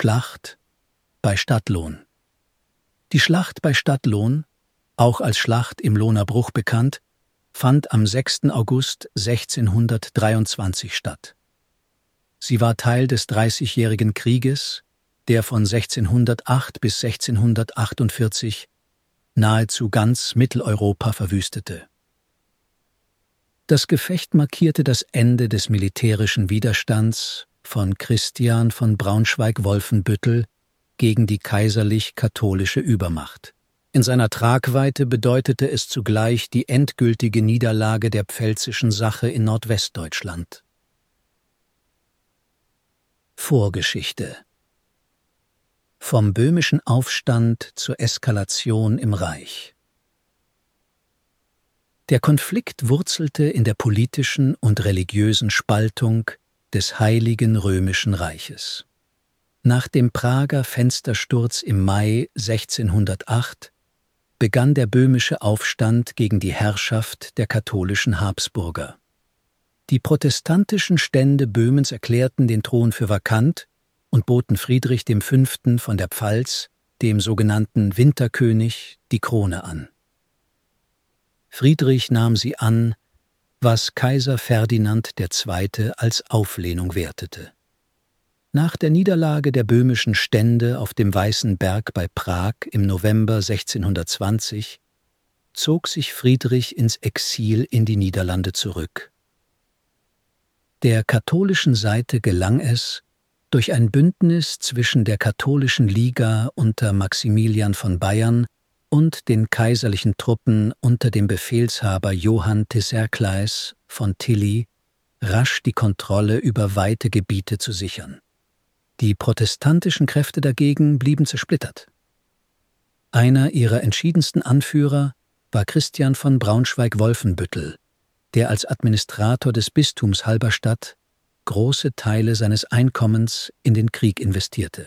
Schlacht bei Stadtlohn. Die Schlacht bei Stadtlohn, auch als Schlacht im Lohner Bruch bekannt, fand am 6. August 1623 statt. Sie war Teil des Dreißigjährigen Krieges, der von 1608 bis 1648 nahezu ganz Mitteleuropa verwüstete. Das Gefecht markierte das Ende des militärischen Widerstands von Christian von Braunschweig-Wolfenbüttel gegen die kaiserlich-katholische Übermacht. In seiner Tragweite bedeutete es zugleich die endgültige Niederlage der pfälzischen Sache in Nordwestdeutschland. Vorgeschichte: Vom böhmischen Aufstand zur Eskalation im Reich. Der Konflikt wurzelte in der politischen und religiösen Spaltung des Heiligen Römischen Reiches. Nach dem Prager Fenstersturz im Mai 1608 begann der böhmische Aufstand gegen die Herrschaft der katholischen Habsburger. Die protestantischen Stände Böhmens erklärten den Thron für vakant und boten Friedrich V. von der Pfalz, dem sogenannten Winterkönig, die Krone an. Friedrich nahm sie an, was Kaiser Ferdinand II. Als Auflehnung wertete. Nach der Niederlage der böhmischen Stände auf dem Weißen Berg bei Prag im November 1620 zog sich Friedrich ins Exil in die Niederlande zurück. Der katholischen Seite gelang es, durch ein Bündnis zwischen der Katholischen Liga unter Maximilian von Bayern und den kaiserlichen Truppen unter dem Befehlshaber Johann Tesserkleis von Tilly rasch die Kontrolle über weite Gebiete zu sichern. Die protestantischen Kräfte dagegen blieben zersplittert. Einer ihrer entschiedensten Anführer war Christian von Braunschweig-Wolfenbüttel, der als Administrator des Bistums Halberstadt große Teile seines Einkommens in den Krieg investierte.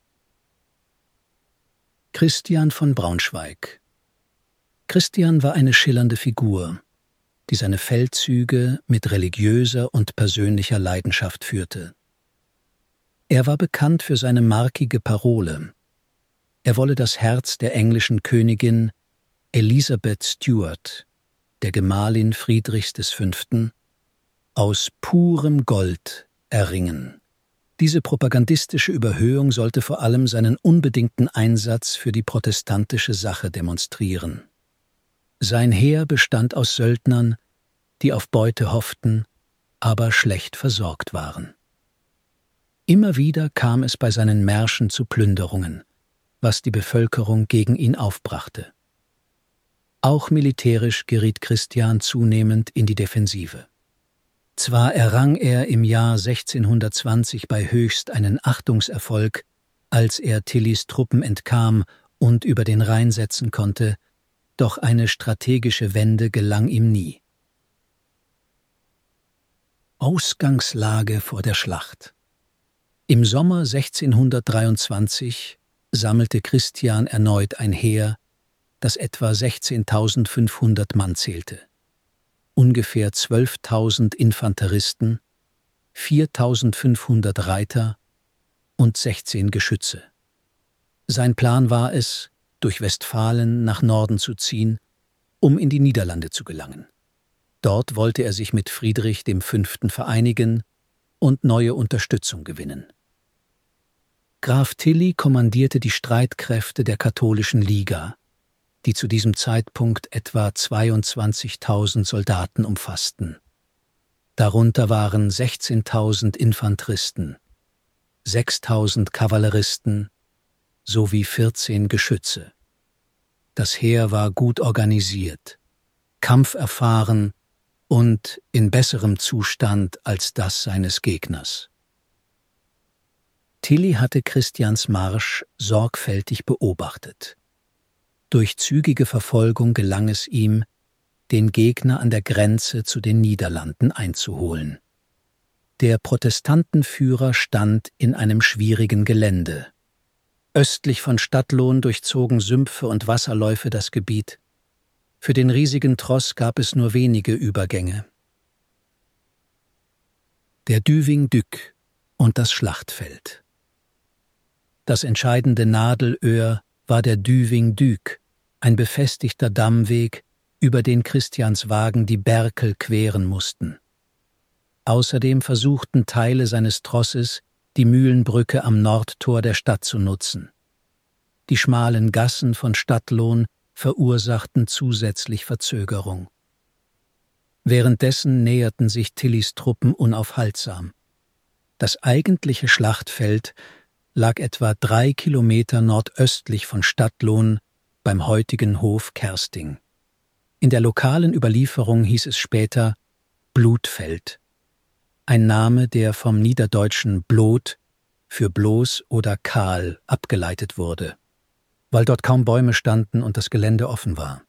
Christian von Braunschweig. Christian war eine schillernde Figur, die seine Feldzüge mit religiöser und persönlicher Leidenschaft führte. Er war bekannt für seine markige Parole. Er wolle das Herz der englischen Königin Elizabeth Stuart, der Gemahlin Friedrichs V., aus purem Gold erringen. Diese propagandistische Überhöhung sollte vor allem seinen unbedingten Einsatz für die protestantische Sache demonstrieren. Sein Heer bestand aus Söldnern, die auf Beute hofften, aber schlecht versorgt waren. Immer wieder kam es bei seinen Märschen zu Plünderungen, was die Bevölkerung gegen ihn aufbrachte. Auch militärisch geriet Christian zunehmend in die Defensive. Zwar errang er im Jahr 1620 bei Höchst einen Achtungserfolg, als er Tillys Truppen entkam und über den Rhein setzen konnte, doch eine strategische Wende gelang ihm nie. Ausgangslage vor der Schlacht. Im Sommer 1623 sammelte Christian erneut ein Heer, das etwa 16.500 Mann zählte. Ungefähr 12.000 Infanteristen, 4.500 Reiter und 16 Geschütze. Sein Plan war es, durch Westfalen nach Norden zu ziehen, um in die Niederlande zu gelangen. Dort wollte er sich mit Friedrich V. vereinigen und neue Unterstützung gewinnen. Graf Tilly kommandierte die Streitkräfte der Katholischen Liga, die zu diesem Zeitpunkt etwa 22.000 Soldaten umfassten. Darunter waren 16.000 Infanteristen, 6.000 Kavalleristen sowie 14 Geschütze. Das Heer war gut organisiert, kampferfahren und in besserem Zustand als das seines Gegners. Tilly hatte Christians Marsch sorgfältig beobachtet. Durch zügige Verfolgung gelang es ihm, den Gegner an der Grenze zu den Niederlanden einzuholen. Der Protestantenführer stand in einem schwierigen Gelände. Östlich von Stadtlohn durchzogen Sümpfe und Wasserläufe das Gebiet. Für den riesigen Tross gab es nur wenige Übergänge. Der Düving Dück und das Schlachtfeld. Das entscheidende Nadelöhr war der Düving-Düg, ein befestigter Dammweg, über den Christians Wagen die Berkel queren mussten. Außerdem versuchten Teile seines Trosses, die Mühlenbrücke am Nordtor der Stadt zu nutzen. Die schmalen Gassen von Stadtlohn verursachten zusätzlich Verzögerung. Währenddessen näherten sich Tillys Truppen unaufhaltsam. Das eigentliche Schlachtfeld lag etwa 3 Kilometer nordöstlich von Stadtlohn beim heutigen Hof Kersting. In der lokalen Überlieferung hieß es später Blutfeld, ein Name, der vom niederdeutschen Blot für bloß oder kahl abgeleitet wurde, weil dort kaum Bäume standen und das Gelände offen war.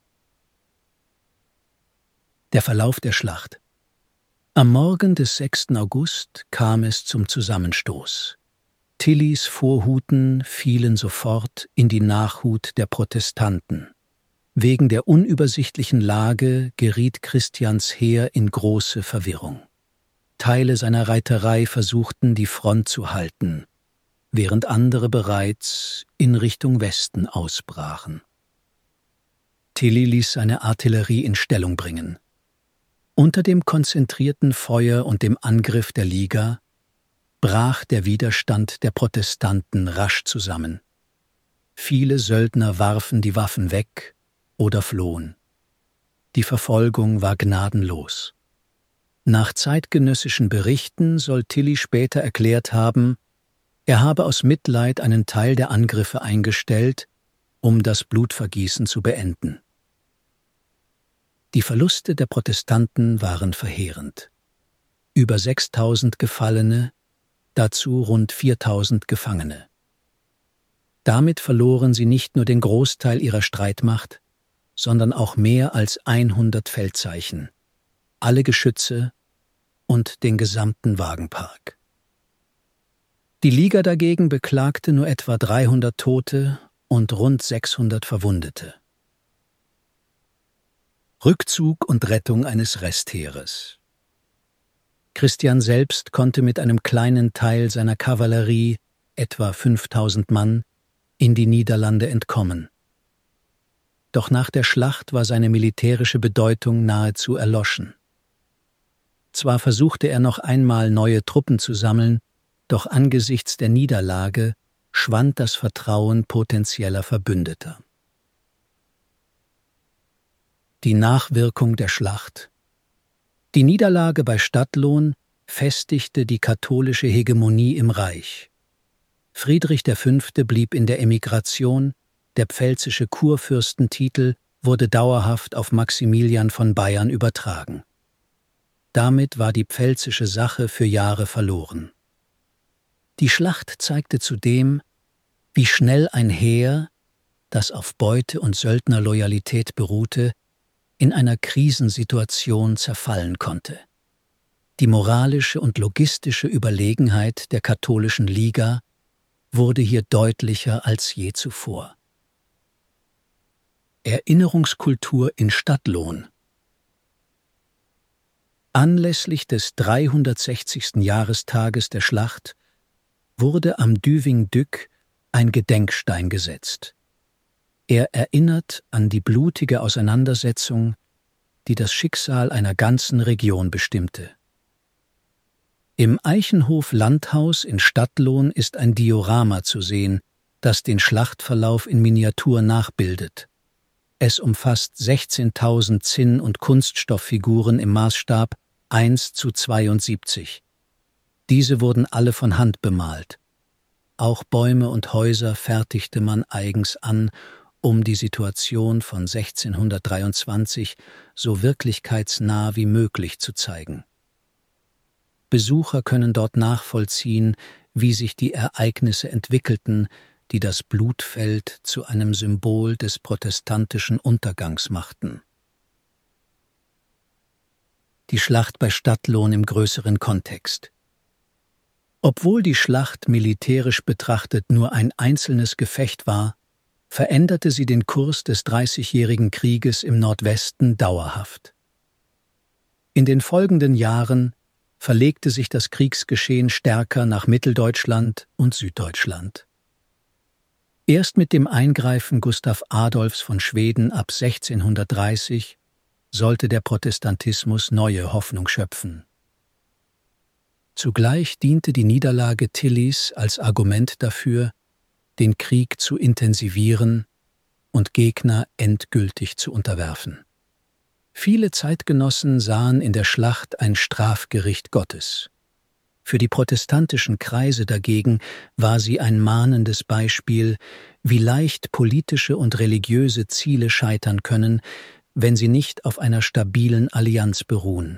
Der Verlauf der Schlacht. Am Morgen des 6. August kam es zum Zusammenstoß. Tillys Vorhuten fielen sofort in die Nachhut der Protestanten. Wegen der unübersichtlichen Lage geriet Christians Heer in große Verwirrung. Teile seiner Reiterei versuchten, die Front zu halten, während andere bereits in Richtung Westen ausbrachen. Tilly ließ seine Artillerie in Stellung bringen. Unter dem konzentrierten Feuer und dem Angriff der Liga brach der Widerstand der Protestanten rasch zusammen. Viele Söldner warfen die Waffen weg oder flohen. Die Verfolgung war gnadenlos. Nach zeitgenössischen Berichten soll Tilly später erklärt haben, er habe aus Mitleid einen Teil der Angriffe eingestellt, um das Blutvergießen zu beenden. Die Verluste der Protestanten waren verheerend. Über 6.000 Gefallene, dazu rund 4.000 Gefangene. Damit verloren sie nicht nur den Großteil ihrer Streitmacht, sondern auch mehr als 100 Feldzeichen, alle Geschütze und den gesamten Wagenpark. Die Liga dagegen beklagte nur etwa 300 Tote und rund 600 Verwundete. Rückzug und Rettung eines Restheeres. Christian selbst konnte mit einem kleinen Teil seiner Kavallerie, etwa 5.000 Mann, in die Niederlande entkommen. Doch nach der Schlacht war seine militärische Bedeutung nahezu erloschen. Zwar versuchte er noch einmal neue Truppen zu sammeln, doch angesichts der Niederlage schwand das Vertrauen potenzieller Verbündeter. Die Nachwirkung der Schlacht. Die Niederlage bei Stadtlohn festigte die katholische Hegemonie im Reich. Friedrich V. blieb in der Emigration, der pfälzische Kurfürstentitel wurde dauerhaft auf Maximilian von Bayern übertragen. Damit war die pfälzische Sache für Jahre verloren. Die Schlacht zeigte zudem, wie schnell ein Heer, das auf Beute und Söldnerloyalität beruhte, in einer Krisensituation zerfallen konnte. Die moralische und logistische Überlegenheit der katholischen Liga wurde hier deutlicher als je zuvor. Erinnerungskultur in Stadtlohn. Anlässlich des 360. Jahrestages der Schlacht wurde am Düving-Düg ein Gedenkstein gesetzt. Er erinnert an die blutige Auseinandersetzung, die das Schicksal einer ganzen Region bestimmte. Im Eichenhof Landhaus in Stadtlohn ist ein Diorama zu sehen, das den Schlachtverlauf in Miniatur nachbildet. Es umfasst 16.000 Zinn- und Kunststofffiguren im Maßstab 1:72. Diese wurden alle von Hand bemalt. Auch Bäume und Häuser fertigte man eigens an, um die Situation von 1623 so wirklichkeitsnah wie möglich zu zeigen. Besucher können dort nachvollziehen, wie sich die Ereignisse entwickelten, die das Blutfeld zu einem Symbol des protestantischen Untergangs machten. Die Schlacht bei Stadtlohn im größeren Kontext. Obwohl die Schlacht militärisch betrachtet nur ein einzelnes Gefecht war, veränderte sie den Kurs des Dreißigjährigen Krieges im Nordwesten dauerhaft. In den folgenden Jahren verlegte sich das Kriegsgeschehen stärker nach Mitteldeutschland und Süddeutschland. Erst mit dem Eingreifen Gustav Adolfs von Schweden ab 1630 sollte der Protestantismus neue Hoffnung schöpfen. Zugleich diente die Niederlage Tillys als Argument dafür, den Krieg zu intensivieren und Gegner endgültig zu unterwerfen. Viele Zeitgenossen sahen in der Schlacht ein Strafgericht Gottes. Für die protestantischen Kreise dagegen war sie ein mahnendes Beispiel, wie leicht politische und religiöse Ziele scheitern können, wenn sie nicht auf einer stabilen Allianz beruhen.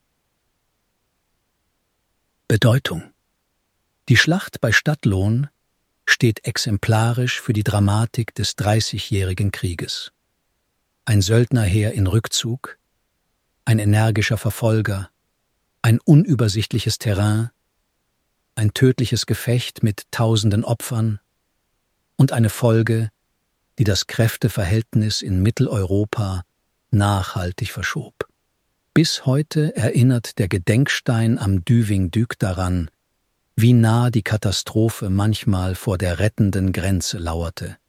Bedeutung: Die Schlacht bei Stadtlohn steht exemplarisch für die Dramatik des Dreißigjährigen Krieges. Ein Söldnerheer in Rückzug, ein energischer Verfolger, ein unübersichtliches Terrain, ein tödliches Gefecht mit tausenden Opfern und eine Folge, die das Kräfteverhältnis in Mitteleuropa nachhaltig verschob. Bis heute erinnert der Gedenkstein am Duving-Duc daran, wie nah die Katastrophe manchmal vor der rettenden Grenze lauerte.